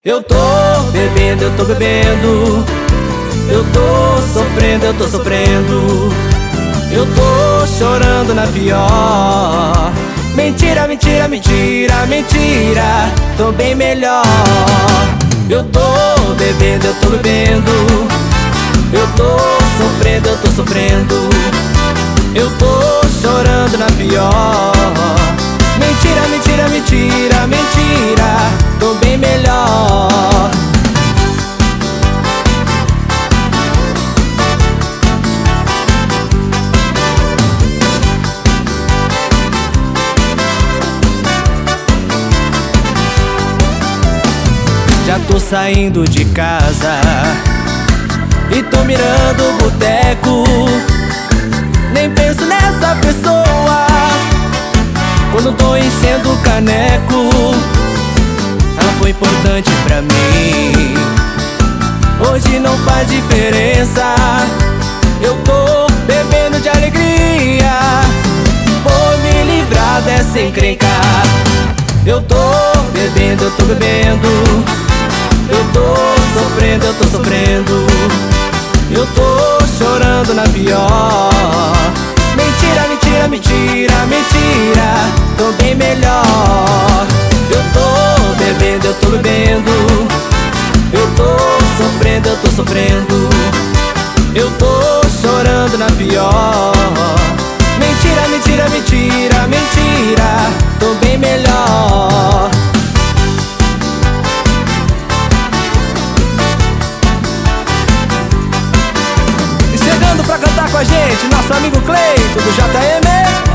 Eu tô bebendo, eu tô bebendo. Eu tô sofrendo, eu tô sofrendo. Eu tô chorando na pior. Mentira, mentira, mentira, mentira, tô bem melhor. Eu tô bebendo, eu tô bebendo. Eu tô sofrendo, eu tô sofrendo. Eu tô chorando na pior. Mentira, mentira, mentira, mentira, tô bem melhor. Já tô saindo de casa e tô mirando o boteco. Nem penso nessa pessoa quando tô enchendo o caneco. Ela foi importante pra mim, hoje não faz diferença. Eu tô bebendo de alegria, vou me livrar dessa encrenca. Eu tô bebendo, eu tô bebendo. Eu tô sofrendo, eu tô sofrendo. Eu tô chorando na pior. Mentira, mentira, mentira, mentira, tô bem melhor. Eu tô bebendo, eu tô bebendo. Eu tô sofrendo, eu tô sofrendo. Eu tô chorando na pior. Mentira, mentira, mentira, mentira, tô bem melhor. E chegando pra cantar com a gente, nosso amigo Cleito do JM.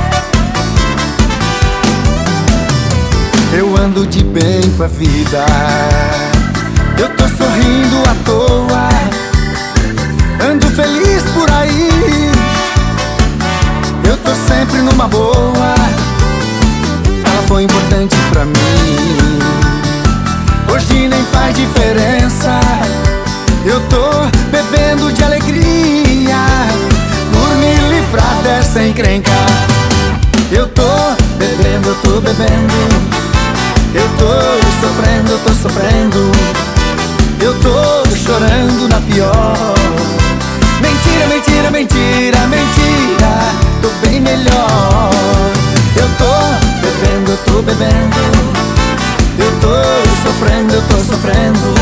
Eu ando de bem com a vida, eu tô sorrindo à toa, ando feliz por aí. Eu tô sempre numa boa, ela foi importante pra mim, hoje nem faz diferença. Eu tô bebendo de alegria, por me livrar dessa encrenca. Eu tô bebendo, eu tô bebendo. Eu tô sofrendo, eu tô sofrendo. Eu tô chorando na pior. Mentira, mentira, mentira, mentira, tô bem melhor. Eu tô bebendo, eu tô bebendo. Eu tô sofrendo, eu tô sofrendo.